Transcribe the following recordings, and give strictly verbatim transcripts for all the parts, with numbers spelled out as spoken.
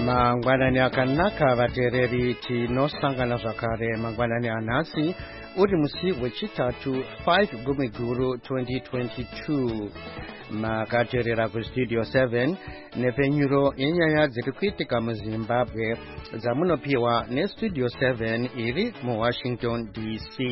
Mangwanani akanaka vatereri tinosangana zvakare mangwanani anhasi uri musi wechitatu five Gumiguru twenty twenty-two. Makateerera kustudio seven nepenyuro yenyaya dziri kuitika muZimbabwe dzamunopiwa nestudio seven iri muWashington D C.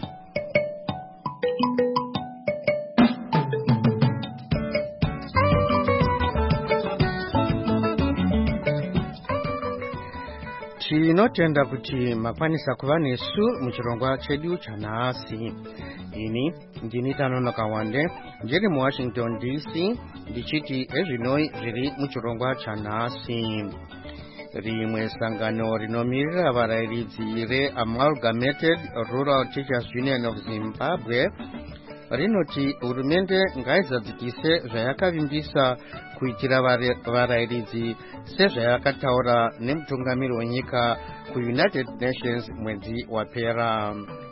Tinotenda kuti makwanisa kuva nesu muchirongwa chedu chanhasi. Ini ndini Tanonoka Wande ndiri muWashington D C ndichiti ezvinoi zviri muchirongwa chanhasi. Rimwe sangano rinomirira varayiridzi reAmalgamated Rural Teachers Union of Zimbabwe rinoti hurumende ngaizadzikise zvayakavimbisa kuitira varayiridzi sezvayakataura nemutungamiri wenyika kuUnited Nations mwedzi wapera.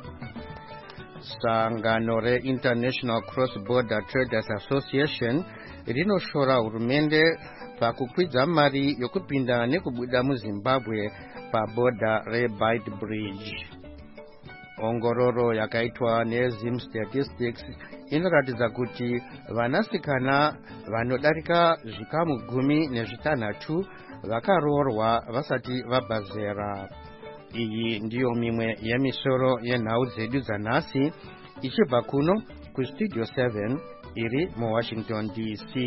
Sangano reInternational Cross Border Traders Association rinoshora hurumende pakukwidza mari yokupinda nekubuda muZimbabwe pabhodha reBeit Bridge. Ongororo yakaitwa neZim Statistics inoratidza kuti vanasikana vanodarika zvikamu gumi nezvitanhatu vakaroorwa vasati vabva zera. Iyi ndiyo mimwe yemisoro yenhau dzedu dzanhasi ichibva kuno kustudio seven iri muWashington D C.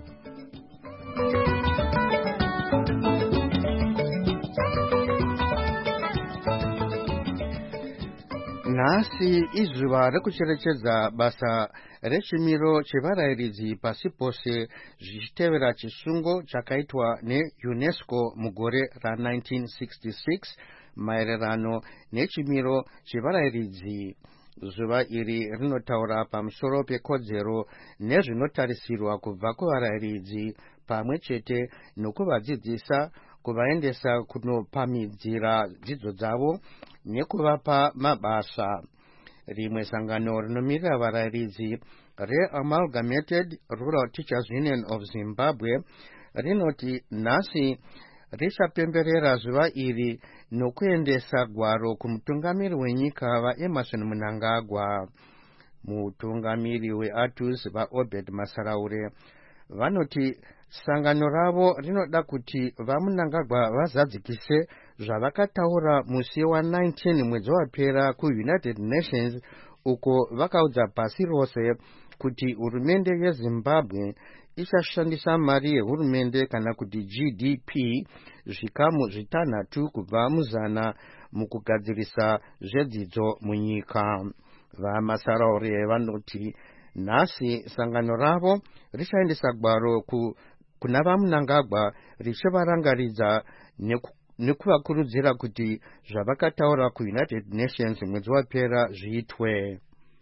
Nhasi izuva rekucherechedza basa rechimiro chevarayiridzi pasi pose zvichitevera chisungo chakaitwa neUNESCO mugore ra nineteen sixty-six maererano nechimiro chevarayiridzi. Zuva iri rinotaura pamusoro pekodzero nezvinotarisirwa kubva kuvarayiridzi pamwe chete nokuvadzidzisa, kuvaendesa kunopamidzira dzidzo dzavo nekuvapa mabasa. Rimwe sangano rinomirira varayiridzi reAmalgamated Rural Teachers Union of Zimbabwe rinoti nhasi richapemberera zuva iri nokuendesa gwaro kumutungamiri wenyika vaEmerson Mnangagwa. Mutungamiri weATUS vaObed Masaraure vanoti sangano ravo rinoda kuti vaMnangagwa vazadzikise zvavakataura musi wa19 mwedzi wapera kuUnited Nations, uko vakaudza pasi rose kuti hurumende yeZimbabwe ichashandisa mari yehurumende kana kuti G D P zvikamu zvitanhatu kubva muzana mukugadzirisa zvedzidzo munyika. VaMasaraure vanoti nhasi sangano ravo richaendesa gwaro ku, kuna vaMnangagwa richivarangaridza neku nekuvakurudzira kuti zvavakataura kuUnited Nations mwedzi wapera zviitwe.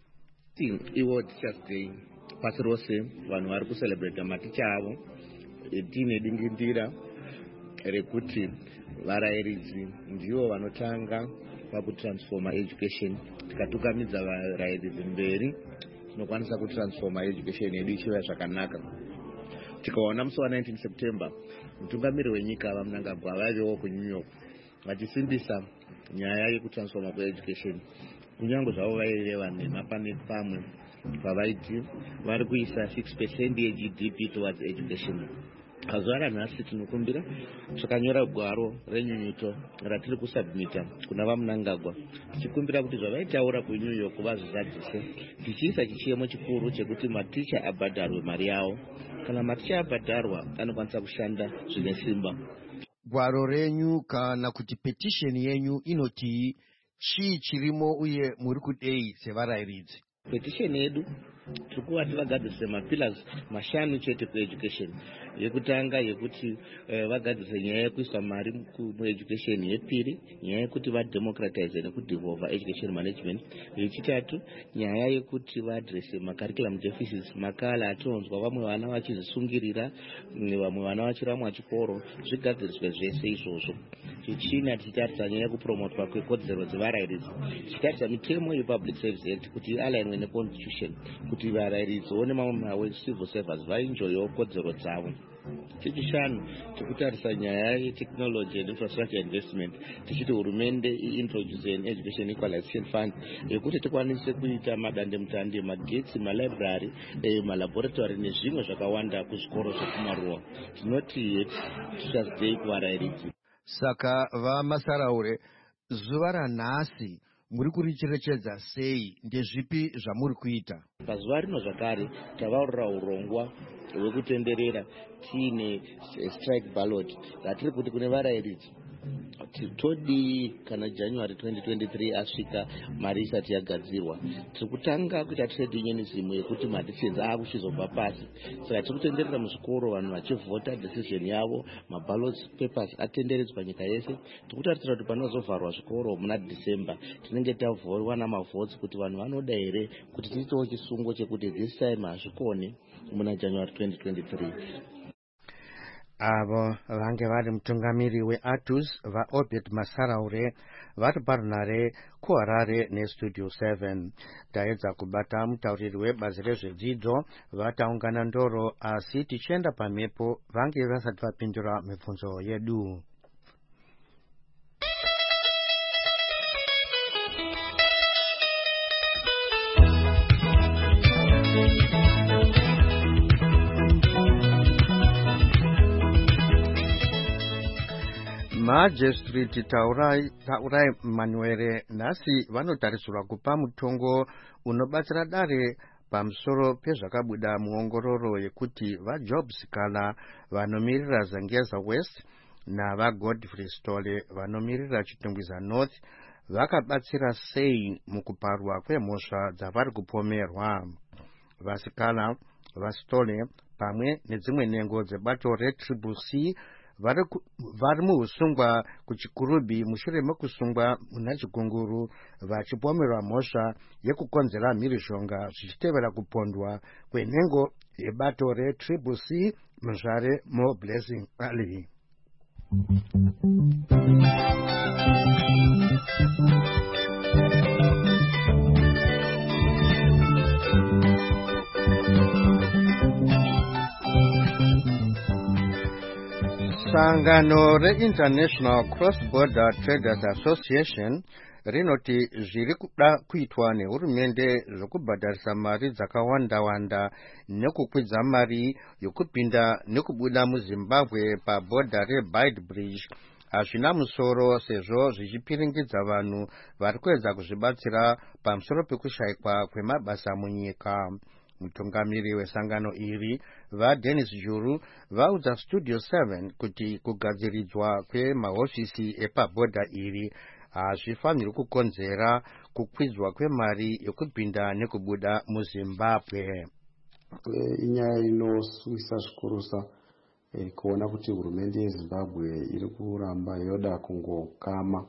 Iwo Teachers Day pasi rose vanhu vari kucelebrate maticha avo. Tine dingindira rekuti varayiridzi ndivo vanotanga pakutransforma education. Tikatukamidza varayiridzi mberi tinokwanisa kutransforma education yedu ichiva zvakanaka. Tikaona musi wa19 September mutungamiri wenyika vaMnangagwa vaivewo kuNew York vachisimbisa nyaya yekutransforma kweeducation. Kunyange zvavo vaireva nhema pane pamwe pavaiti vari kuisa six percent yeG D P towards education. Pazuva ranhasi tinokumbira takanyora gwaro renyunyuto ratiri kusubmita kuna vaMnangagwa tichikumbira kuti zvavaitaura kuNew York vazvizadzise, tichiisa chichemo chikuru chekuti maticha abhadharwe mari yavo. Kana maticha abhadharwa anokwanisa kushanda zvine simba. Gwaro renyu kana kuti petition yenyu inoti chii chirimo uye muri kudei sevarayiridzi? Petition yedu tikuva tivagadzise mapillars mashanu chete kueducation. Yekutanga yekuti eh, vagadzise nyaya yekuisa mari mueducation. Yepiri nyaya yekuti vademocratize nekudevolva education management. Yechitatu nyaya yekuti vaadrese macurriculum deficits, makala atinonzwa vamwe vana vachizvisungirira, vamwe vana vachiramwa chikoro, zvigadziriswe zvese izvozvo. Chechina tichitarisa nyaya yekupromotwa kwekodzero dzevarayiridzi, tichitarisa mitemo yePublic Service Act kuti align pamwe neconstitution kuti varairidzi nemamwe mawe civil servants vaenjoyewo kodzero dzavo. Chechishanu, tikutarisa nyaya yetechnology and infrastructure investment tichiti hurumende iintroduce an education equalization fund yekuti tikwanise kuita madandemutande, magetsi, malibrary, malaboratory nezvimwe zvakawanda kuzvikoro zvekumaruwa. Tinoti Teachers Day kuvarairidzi. Saka vamasaraure, zuva ranhasi muri kuricherechedza sei? Ndezvipi zvamuri kuita? Pazuva rino zvakare tavaurira urongwa hwekutenderera tiine strike ballot ratiri kuti kune varairidzi todi kana January twenty twenty-three asvika mari isati yagadzirwa. Tiri kutanga kuita trade unionism yekuti madecisions aakuchizobva pasi. Saka tiri kutenderera muzvikoro vanhu vachivhota decision yavo, maballot papers atenderedzwa nyika yese. Tiri kutarisira kuti panozovharwa zvikoro muna December tinenge tawana mavotes kuti vanhu vanoda here kuti tiitewo chisungo chekuti this time hazvikone muna January twenty twenty-three. Avo vange vari mutungamiri weATUS vaObed Masaraure vari parunare kuHarare neStudio seven. Taedza kubata mutauriri webazi rezvedzidzo vataungana ndoro, asi tichienda pamhepo vange vasati vapindura mibvunzo yedu. Magistrate Taurai, Taurai Manuere nasi vanotarisirwa kupa mutongo unobatsira dare pamusoro pezvakabuda muongororo yekuti vaJobs Kala vanomirira Zangeza West navaGodfrey Stole vanomirira Chitumbwiza North vakabatsira sei mukuparwa kwemhosva dzavari kupomerwa. Vasikala, vaStole pamwe nedzimwe nhengo dzebato reTriple C vari muusungwa kuchikurubhi mushure mekusungwa muna Chigunguru vachipomerwa mhosva yekukonzera mhirizhonga zvichitevera kupondwa kwenhengo yebato reTriple C muzvare Mo Blessing Ali. Sangano reInternational Cross-Border Traders Association rinoti zviri kuda kuitwa nehurumende zvokubhadharisa mari dzakawanda-wanda nekukwidza mari yokupinda nekubuda muZimbabwe pabhodha reBeitbridge hazvina musoro, sezvo zvichipiringidza vanhu vari kuedza kuzvibatsira pamusoro pekushayikwa kwemabasa munyika. Mutungamiri wesangano iri vaDennis Juru vaudza Studio seven kuti kugadziridzwa kwemahofisi epabhodha iri hazvifaniri kukonzera kukwidzwa kwemari yokupinda nekubuda muZimbabwe. Inyaya inoswisa zvikurusa kuona kuti hurumende yeZimbabwe iri kuramba yoda kungokama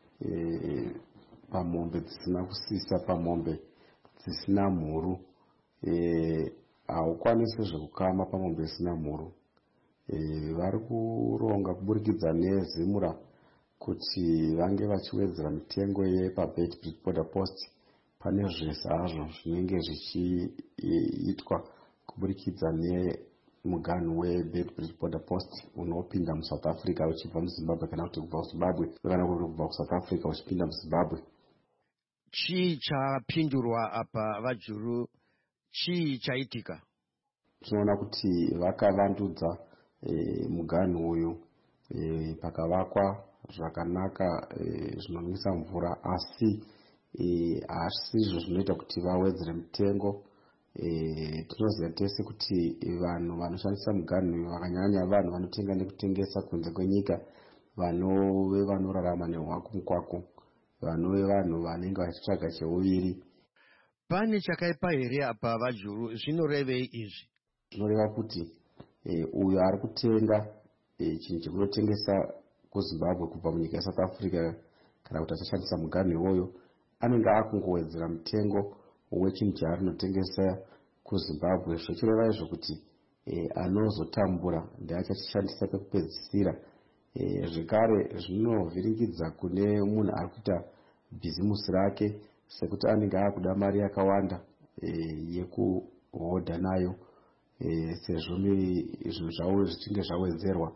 pamombe dzisina kusisa, pamombe dzisina mhuru. Haukwanisi zvekukama pamombe isina mhuru. Vari kuronga kuburikidza neZimura kuti vange vachiwedzera mitengo yepaBeitbridge border post. Pane zvese hazvo zvinenge zvichiitwa kuburikidza nemuganhu weBeitbridge border post unopinda muSouth Africa uchibva muZimbabwe, kana kuti kubva kuZimbabwe kana kuti kubva kuSouth Africa uchipinda muZimbabwe. Chii chapindurwa apa vaJuru? Chii chaitika? Tinoona kuti vakavandudza e, muganhu uyu e, pakavakwa zvakanaka e, zvinonwisa mvura, asi hazvisizvo e, zvinoita kuti vawedzere mutengo. E, tinoziva tese kuti vanhu vanoshandisa muganhu uyu vakanyanya vanhu vanotenga nekutengesa kunze kwenyika, vanove vanorarama nehwaku mukwako, vanove vanhu vanenge vachitsvaga cheuviri. Pane chakaipa here apa vaJuru? Zvinorevei izvi? Zvinoreva kuti e, uyo ari kutenga e, chinhu chekunotengesa kuZimbabwe kubva munyika yeSouth Africa kana kuti achashandisa muganhu iwoyo anenge akungowedzera mutengo wechinhu chaarinotengesa kuZimbabwe. Zvichireva izvo kuti e, anozotambura ndeachachishandisa pekupedzisira. E, zvekare zvinovhiringidza kune munhu ari kuita bhizimusi rake, sekuti anenge akuda mari yakawanda yekuhodha nayo sezvo zvinhu zvavo zvichinge zvawedzerwa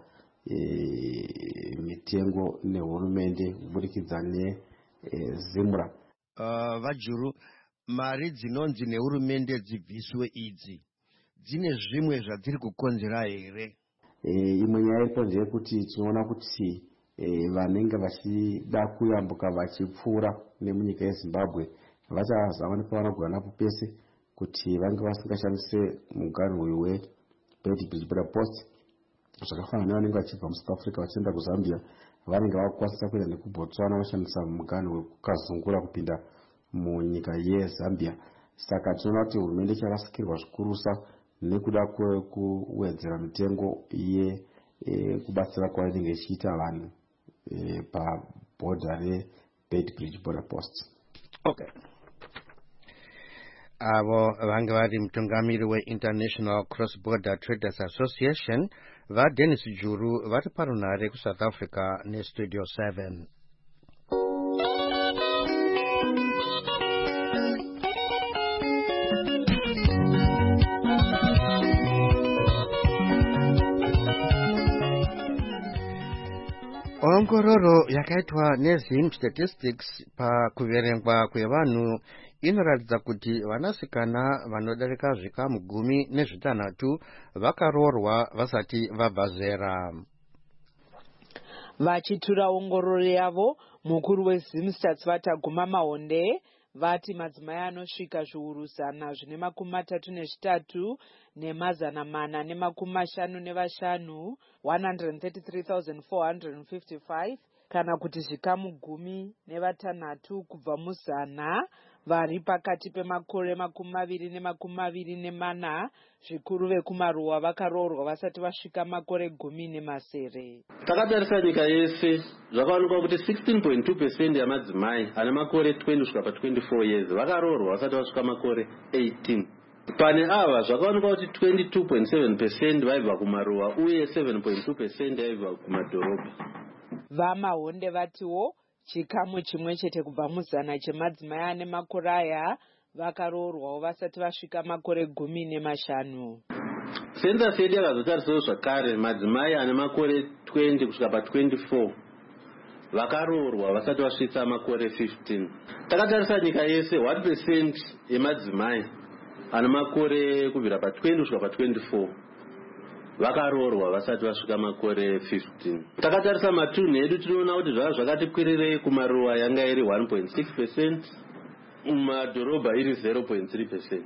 mitengo nehurumende kuburikidza nezimura. Vajuru, mari dzinonzi nehurumende dzibviswe idzi dzine zvimwe zvadziri kukonzera here? Imwe nyaya iripo ndeyekuti tinoona kuti vanenge vachida kuyambuka vachipfuura nemunyika yeZimbabwe vachazava nepavanogona napo pese kuti vange vasingashandise muganhu uyu weBed Bridge Post. Zvakafanana nevanenge vachibva muSouth Africa vachienda kuZambia vanenge vakukwanisa kuenda nekuBotswana vashandisa muganhu wekukazungura kupinda munyika yeZambia. Saka tinoona kuti hurumende icharasikirwa zvikurusa nekuda kwekuwedzera mitengo yekubatsira kwainenge ichiita vanhu pabhodha reBed Bridge Border Post. Okay. Avo vange vari mutungamiri weInternational Cross Border Traders Association vaDennis Juru vari parunhare kuSouth Africa neStudio seven. Ongororo yakaitwa neZim Statistics pakuverengwa kwevanhu inoratidza kuti vanasikana vanodarika zvikamu gumi nezvitanhatu vakaroorwa vasati vabva zera. Vachitura ongororo yavo, mukuru weZim Stats Vataguma Mahonde vati madzimai anosvika zviuru zana zvine makumi matatu nezvitatu nemazana mana nemakumi mashanu nevashanu one hundred thirty-three thousand four hundred fifty-five kana kuti zvikamu gumi nevatanhatu kubva muzana vari pakati pemakore makumi maviri nemakumi maviri nemana zvikuru vekumaruwa vakaroorwa vasati vasvika makore gumi nemasere. Takatarisa nyika yese zvakaonekwa kuti sixteen point two percent yamadzimai ane makore twenty kusvika pa twenty-four years vakaroorwa vasati vasvika makore eighteen. Pane ava zvakaonekwa kuti twenty-two point seven percent vaibva kumaruwa uye seven point two percent vaibva kumadhorobha. VaMahonde vatiwo chikamu chimwe chete kubva muzana chemadzimai ane makore aya vakaroorwawo vasati vasvika makore gumi nemashanu. Census yedu yakazotarisawo zvakare madzimai ane makore twenty kusvika pa twenty-four vakaroorwa vasati vasvitsa makore fifteen. Takatarisa nyika yese one percent yemadzimai ane makore kubvira pa twenty kusvika pa twenty-four vakaroorwa vasati vasvika makore fifteen. Takatarisa matunhu edu tinoona kuti zvava zvakati kwirirei kumaruwa yanga iri one point six percent, mumadhorobha iri zero point three percent.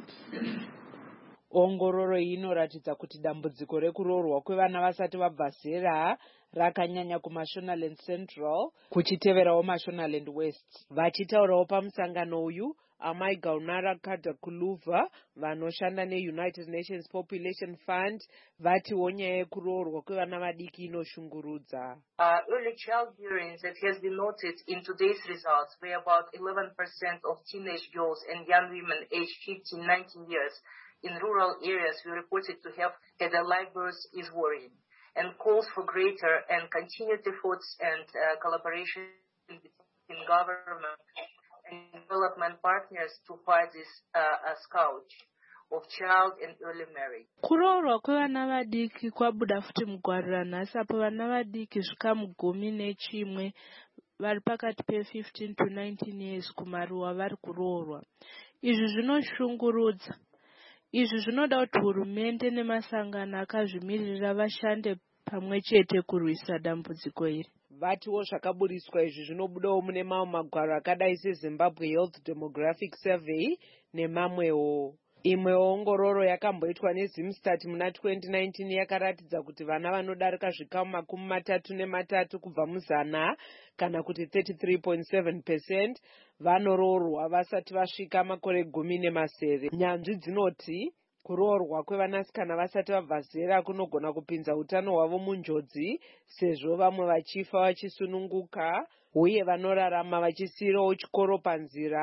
Ongororo iyi inoratidza kuti dambudziko rekuroorwa kwevana vasati vabva zera rakanyanya kuMashonaland Central kuchiteverawo Mashonaland West. Vachitaurawo pamusangano uyu Amai Gaunara Kadakuluva vanoshanda neUnited Nations Population Fund vatiwo nyaya yekuroorwa kwevana vadiki inoshungurudza. Uh, early child bearings that has been noted in today's results where about eleven percent of teenage girls and young women aged fifteen to nineteen years in rural areas were reported to have had a live birth is worrying, and calls for greater and continued efforts and uh, collaboration between government and development partners to fight this uh, scourge of child and early marriage. Kuroorwa kwevana vadiki kwabuda futi mugwaro ranhasi apo vana vadiki zvikamu gumi nechimwe vari pakati pe fifteen to nineteen years kumaruwa vari kuroorwa. Izvi zvinoshungurudza. Izvi zvinoda kuti hurumende nemasangano akazvimirira vashande pamwe chete kurwisa dambudziko iri. Vatiwo zvakaburiswa izvi zvinobudawo mune mamwe magwaro akadai seZimbabwe Health Demographic Survey nemamwewo. Imwe ongororo yakamboitwa neZimstat muna twenty nineteen yakaratidza kuti vana vanodarika zvikamu makumi matatu nematatu kubva muzana kana kuti thirty-three point seven percent vanoroorwa vasati vasvika makore gumi nemasere. Nyanzvi dzinoti kuroorwa kwevanasikana vasati vabva zera kunogona kupinza utano hwavo munjodzi sezvo vamwe vachifa vachisununguka uye vanorarama vachisiirawo chikoro panzira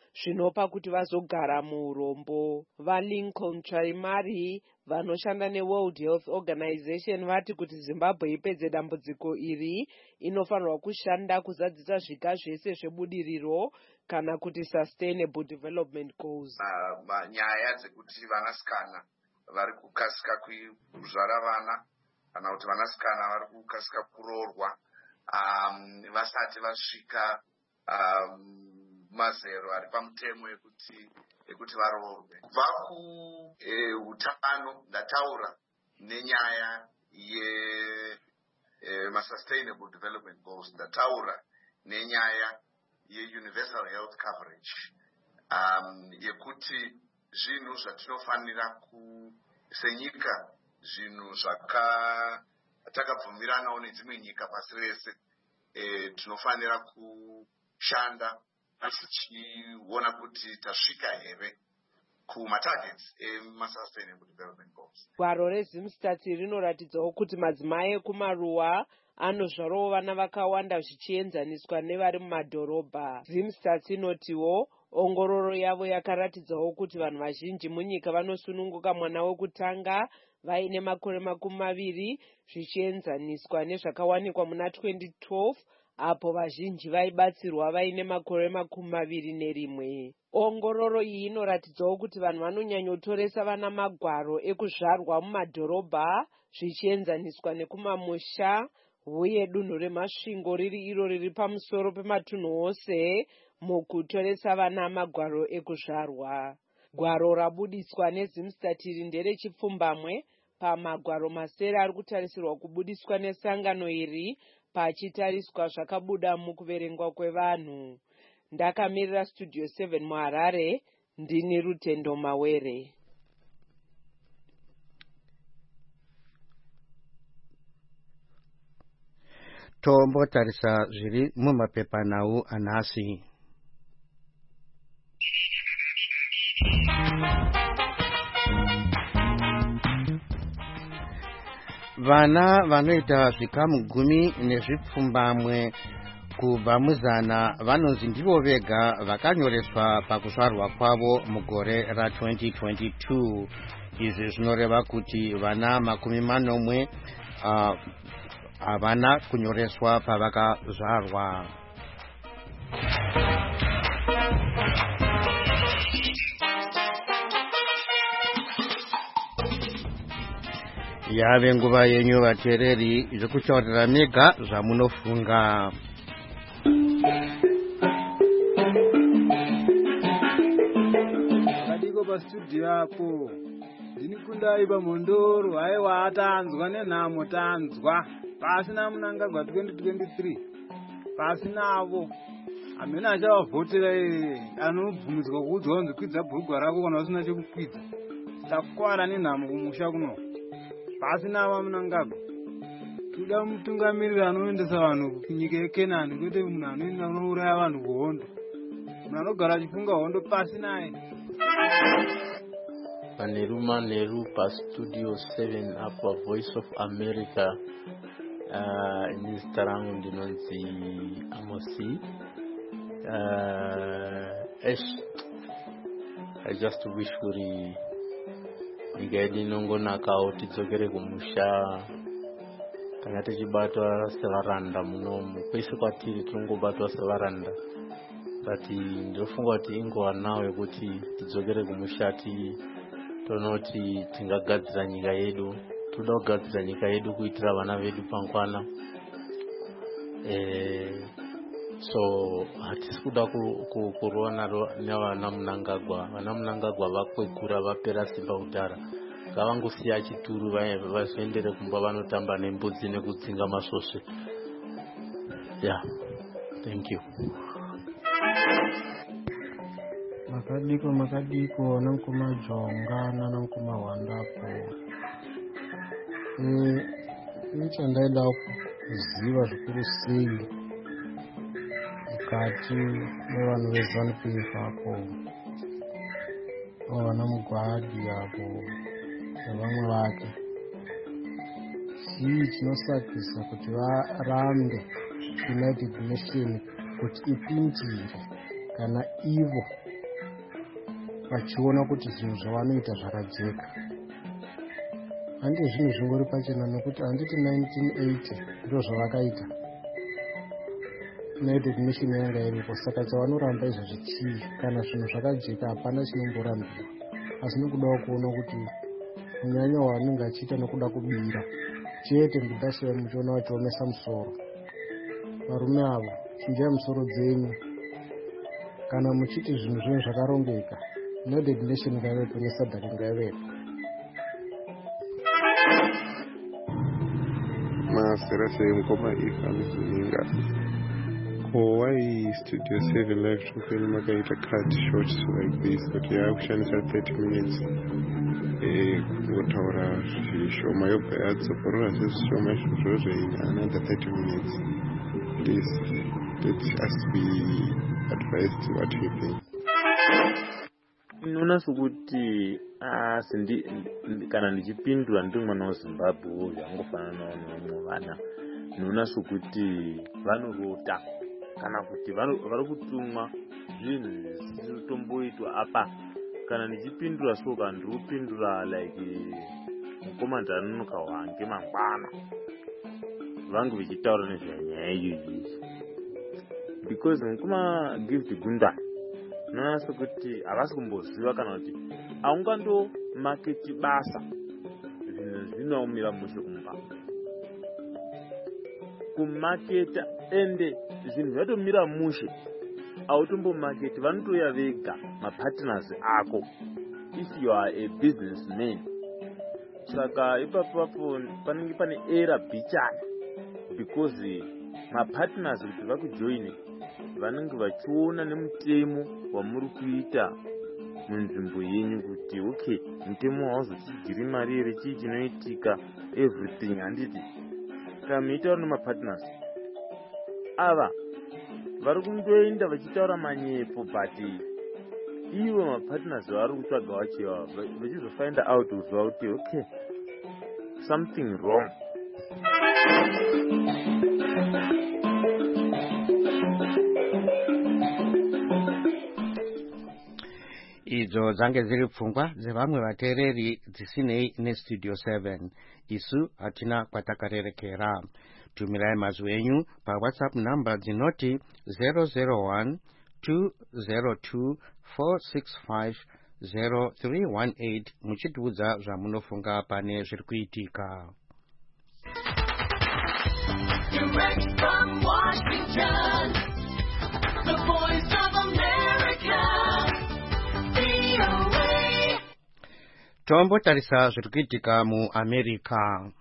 zvinopa kuti vazogara muurombo. VaLincoln Charimari vanoshanda neWorld Health Organization vati kuti Zimbabwe ipedze dambudziko iri inofanirwa kushanda kuzadzisa zviga zvese zvebudiriro kana kuti sustainable development goals. Nyaya dzekuti vanasikana vari kukasika kuzvara vana kana kuti vanasikana vari kukasika kuroorwa um, vasati vasvika um, mazero ari pamutemo ekuti ekuti varoorwe. Kubva kuutano ndataura nenyaya ye eh, ma-sustainable development goals, ndataura nenyaya ye-universal health coverage um, yekuti zvinhu zvatinofanira kusenyika zvinhu zvatakabvumiranawo nedzimwe nyika pasi rese e, tinofanira kushanda tichiona kuti tasvika here kumatargets ema-sustainable development goals. Gwaro reZimstats rinoratidzawo kuti madzimai ekumaruwa anozvarawo vana vakawanda zvichienzaniswa nevari mumadhorobha. Zimstats inotiwo ongororo yavo yakaratidzawo kuti vanhu vazhinji munyika vanosununguka mwana wekutanga vaine makore makumi maviri zvichienzaniswa nezvakawanikwa muna twenty twelve apo vazhinji vaibatsirwa vaine makore makumi maviri nerimwe. Ongororo iyi inoratidzawo kuti vanhu vanonyanyotoresa vana magwaro ekuzvarwa mumadhorobha zvichienzaniswa nekumamusha, uye dunhu remasvingo riri iro riri pamusoro pematunhu ose mukutoresa vana magwaro ekuzvarwa. Gwaro rabudiswa neZimstats iri nderechipfumbamwe pamagwaro masere ari kutarisirwa kubudiswa nesangano iri pachitariswa zvakabuda mukuverengwa kwevanhu. Ndakamirira Studio seven muHarare, ndini Rutendo Mawere. tombotarisa zviri mumapepanhau anhasi. Vana vanoita zvikamu gumi nezvipfumbamwe kubva muzana vanonzi ndivo vega vakanyoreswa pakuzvarwa kwavo mugore ra twenty twenty-two. Izvi zvinoreva kuti vana makumi manomwe uh, havana kunyoreswa pavakazvarwa. Yave nguva yenyu vateereri zvekutaurira mega zvamunofunga. Kadiko pastudio apo ndini kundai pamhondoro haiwa atanzwa nenhamo tanzwa pasina Munangagwa twenty twenty-three pasinavo amene achavavhotera anobvumidzwa kuudzwa kunzi kwidza bhurugwa rako kana usina chekukwidza takwara nenhamo kumusha kuno pasinava Munangagwa. Toda mutungamiriri anoendesa vanhu kunyika yeKenani kwete munhu anoenda kunouraya vanhu kuhondo, munhu anogara achifunga hondo pasinaye. Paneruma Neru pastudio seven apa Voice of America. Uh, in zita rangu ndinonzi Amosi. Uh, esh, I just wish kuri nyika yedu inongonakawo tidzokere kumusha kana tichibatwa sevaranda munomu. Kwese kwatiri tinongobatwa sevaranda, but ndinofunga kuti ingova nawo yekuti tidzokere kumusha tonoti tingagadzira nyika yedu. Toda kugadzira nyika yedu kuitira vana vedu pangwana. Eh, so hatisi kuda kurova navana Munangagwa. Vana Munangagwa vakwegura vapera simba kudhara. Ngavangosiya chituru vazoendere kumba vanotamba nembudzi nekudzinga masvosve. Yeah, thank you. Makadiko makadiko namkuma jonga na namkuma wandapo. Eh, ichi ndaida kuziva zvikuru sei mukati mevanhu veZANU P F apo vana Mugwadi apo nevamwe vake. Chii chinosakisa kuti varambe United Nations kuti ipindire kana ivo vachiona kuti zvinhu zvavanoita zvakajeka. Handi zvinhu zvingori pachena nokuti handiti nineteen eighty ndo zvavakaita United Nation yanga iripo. Saka chavanoramba izvozvi chii? Kana zvinhu zvakajeka hapana chinomborambiwa, asi nokudawo kuona kuti munyanya wavanenge achiita nokuda kubira chete ndidasiya muchiona vachiomesa musoro. Varume avo chinjai musoro dzenyu. Kana muchiti zvinhu zvenyu zvakarongeka, United Nation ngaivepo nesadhaki ngaivepo. Masera sei mukoma ifa muzuninga. Why Studio seven live show makaita cut short like this kuti yakushandisa thirty minutes eh kutaura zvishoma yobva yadzokorora sezvishoma izvozvo zveina another thirty minutes. Please let us be advised what we think. Nuna sukuti asi ndi kana ndichipindura ndi mwana weZimbabwe zvangofanana nomwe vana. Nuna sukuti vanorota kana kuti vari kutumwa zvinhu zvisiritomboitwa apa. Kana ndichipindura so kana ndikupindura like mukomanda anonoka wange mangwana vangu vichitaura nezvanyaya iyoyi because mukoma Gift Gunda nona sokuti havasi kumboziva kana kuti haungando maketi basa zvinhu zvinoumira mushe kumba kumaketa ende zvinhu zvatomira mushe hautombo maketi vanotoya vega mapartners ako if you are a businessman. Saka ipapapo panenge pane era bichana because mapartners kuti vakujoine vanenge vachiona nemutemo wamuri kuita munzvimbo yenyu kuti okay mutemo hauzochigiri mari here chii chinoitika everything. Handiti kana muitaura nemapartners ava vari kundoenda vachitaura manyepo but ivo mapartners vari kutsvaga vachiva vachizofind out kuziva kuti okay something wrong. Idzo dzange dziri pfungwa dzevamwe vateereri dzisinei neStudio seven. Isu hatina kwatakarerekera. Tumirai mazwi enyu paWhatsApp namba dzinoti zero zero one two zero two four six five zero three one eight muchitiudza zvamunofunga pane zviri kuitika. Direct from Washington, the voice of America, V O A. Tombotarisa zviri kuitika muAmerica.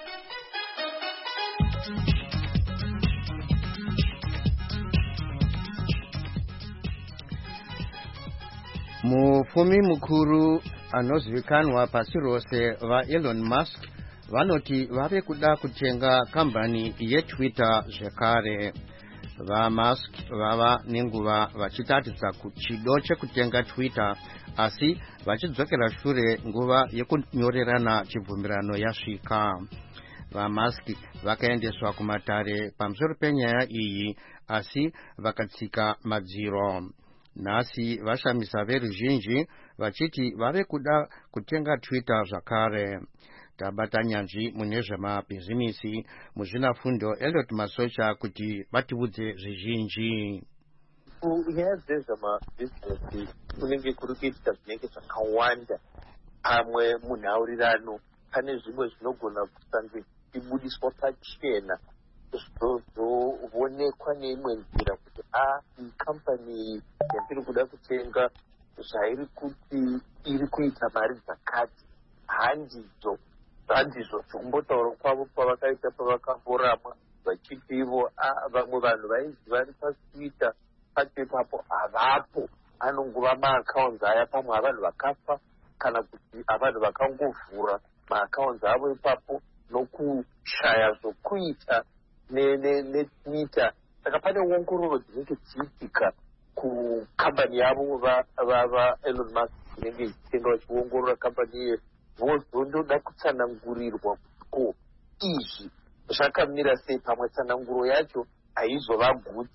Mufumi mukuru anozivikanwa pasi rose vaElon Musk vanoti vave kuda kutenga kambani yeTwitter zvekare. VaMusk vava nenguva vachitatidza chido chekutenga Twitter asi vachidzokera shure nguva yekunyorerana chibvumirano yasvika. VaMusk vakaendeswa kumatare pamusoro penyaya iyi asi vakatsika madziro. Nhasi vashamisa veruzhinji vachiti vave kuda kutenga Twitter zvakare. Tabata nyanzvi mune zvemabhizimisi muzvinafundo Elliot Masocha kuti vatiudze zvizhinji. Kunyaya dzezvemabhizinesi kunenge kuri kuitika zvinenge zvakawanda. Pamwe munhaurirano pane zvimwe zvinogona kusange ibudiswa pachena zvozoonekwa neimwe nzira kuti a ikambani yatiri kuda kutenga zvairi kuti iri kuita mari dzakati handidzo handizvo zvokumbotaura kwavo kwavakaita pavakamborama vachiti ivo vamwe vanhu vainzi vari patwitter pacho ipapo havapo anongova maakaunzi aya pamwe avanhu vakafa kana kuti avanhu vakangovhura maakaunzi avo ipapo nokushaya zvokuita netwitter. Saka pane ongororo dzinenge dziitika kukambani yavo vaElon Musk dzinenge dzichitenga vachiongorora kambani iye vozondoda kutsanangurirwa ko izvi zvakamira sei. Pamwe tsananguro yacho haizovagutsi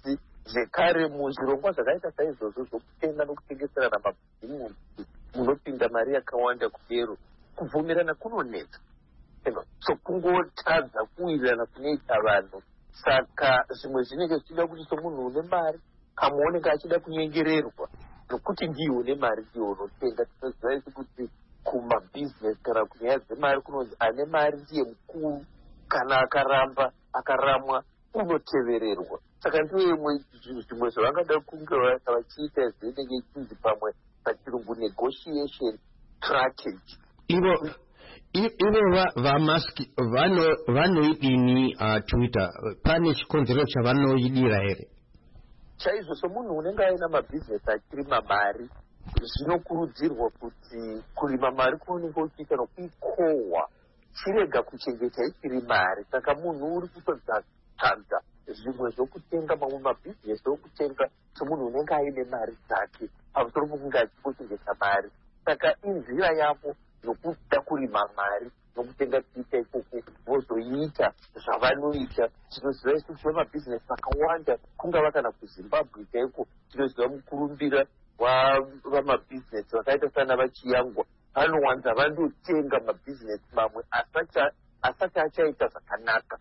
zvekare muzvirongwa zvakaita saizvozvo zvokutenga nokutengeserana mabhizimusi munopinda mari yakawanda kudero kubvumirana kunonetsa. So kungotadza kuwirirana kunoita vanhu. Saka zvimwe zvinenge zvichida kuti somunhu une mari kamwe unenge achida kunyengererwa nokuti ndiyo une mari ndiyo unotenga. Tinoziva isi kuti kumabhizinesi kana kunyaya dzemari kunonzi ane mari ndiye mukuru, kana akaramba akaramwa unotevererwa. Saka ndiyo imwe zvimwe zvavangada kunge vachiita zvinenge ichinzi pamwe pachirungu negotiation strategy. Ivo ivo vaMusk vanoidini Twitter, pane chikonzero chavanoidira here? Chaizvo somunhu unenge aina mabhizinesi achirima mari zvinokurudzirwa kuti kurima mari kuoneka uchiita nokuikohwa chirega kuchengeta ichiri mari. Saka munhu uri kutodzadza zvimwe zvokutenga mamwe mabhizinesi okutenga somunhu unenge aine mari dzake pamusoro pokunge achikochengeta mari. Saka inzira yavo nokuda kurima mari nokutenga Twitter ikoko vozoita zvavanoita. Tinoziva isi kuti vamabhizinesi vakawanda kungava kana kuZimbabwe chaiko tinoziva mukurumbira wavamabhizinesi vakaita sana vachiyangwa vanowanza vandotenga mabhizinesi mamwe asati achaita zvakanaka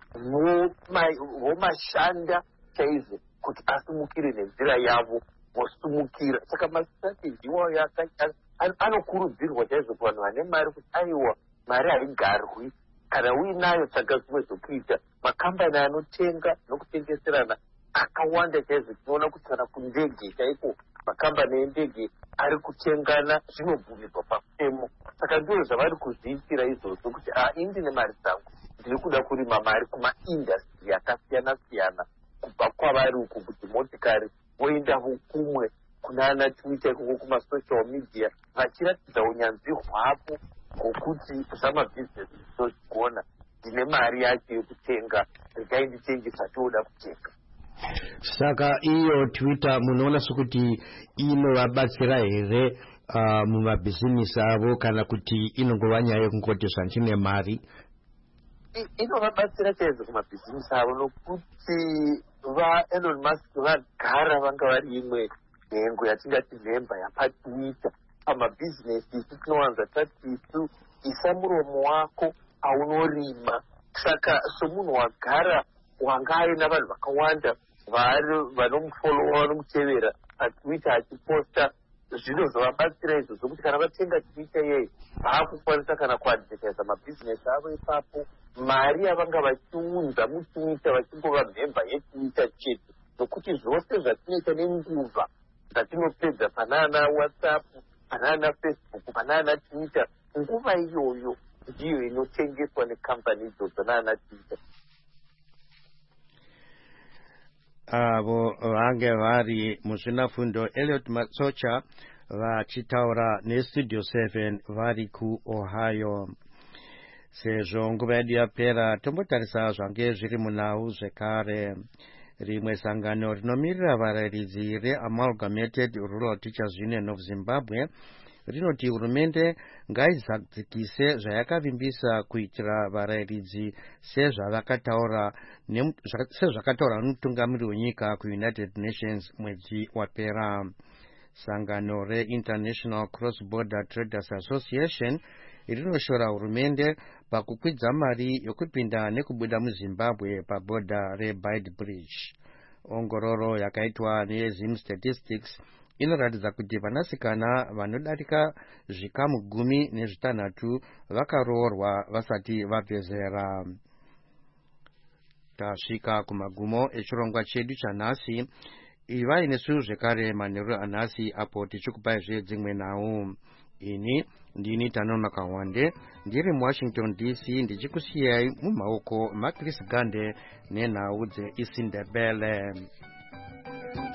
vomashanda chaizvo kuti asimukire nenzira yavo vosumukira. Saka mastrategy iwayo anokurudzirwa chaizvo kuvanhu vane mari kuti aiwa mari haigarwi kana uinayo tsvaga zvimwe zvokuita. Makambani anotenga nokutengeserana akawanda chaizvo. Tinoona kuti kana kundege chaiko makambani endege ari kutengana zvinobvumirwa pamutemo. Saka ndizvo zvavari kuzviitira izvozvo kuti indine mari dzangu ndiri kuda kurima mari kumaindastri yakasiyana siyana kubva kwavari uku kuti motikari voendawo kumwe kunana Twitter ikoko kumasocial media vachiratidza unyanzvi hwavo hwokuti zvamabhizinesi zvozvigona ndine mari yacho yokutenga regai nditenge zvatoda kutenga. Saka iyo Twitter munoona sokuti inovabatsira here uh, mumabhizinesi avo kana kuti inongova nyaya yekungoti zvandine mari? Inovabatsira chaizvo kumabhizinesi avo nokuti vaElon Musk vagara vanga vari imwe nhengo yatingati nhemba yapatwitter pamabhizinesi. Isu tinowanza tati isu isa muromo wako aunorima. Saka somunhu wagara wanga aina vanhu vakawanda vanomufolowa vanomutevera patwitter achiposta zvinozvabatsira izvo zvokuti kana vatenga Twitter yeye vaakukwanisa kana kuadvertisa mabhizinesi avo ipapo. Mari yavanga vachiunza muTwitter vachingova mhemba yeTwitter chete nokuti zvose zvatinoita nenguva zvatinopedza panana WhatsApp panana Facebook panana Twitter nguva iyoyo ndiyo inotengeswa nekambani idzodzo nana Twitter. Avo vange vari muzvinafundo Elliot Matsocha vachitaura neStudio seven vari kuOhio. Sezvo nguva yedu yapera tombotarisa zvange zviri munhau zvekare. Rimwe sangano rinomirira varairidzi reAmalgamated Rural Teachers Union of Zimbabwe rinoti hurumende ngaizadzikise zvayakavimbisa kuitira varairidzi sezvavakataura sezvakataura nomutungamiri wenyika kuUnited Nations mwedzi wapera. Sangano reInternational Cross Border Traders Association rinoshora hurumende pakukwidza mari yokupinda nekubuda muZimbabwe pabhodha reBide Bridge. Ongororo yakaitwa neZim Statistics inoratidza kuti vanasikana vanodarika zvikamu gumi nezvitanhatu vakaroorwa vasati vabvezera. Tasvika kumagumo echirongwa chedu chanhasi. Ivai nesu zvekare manheru anhasi apo tichikupai zvedzimwe nhau. Ini ndini Tanona Kawande ndiri muWashington D C ndichikusiyai mumaoko maChris Gande nenhau dzeIsindebele.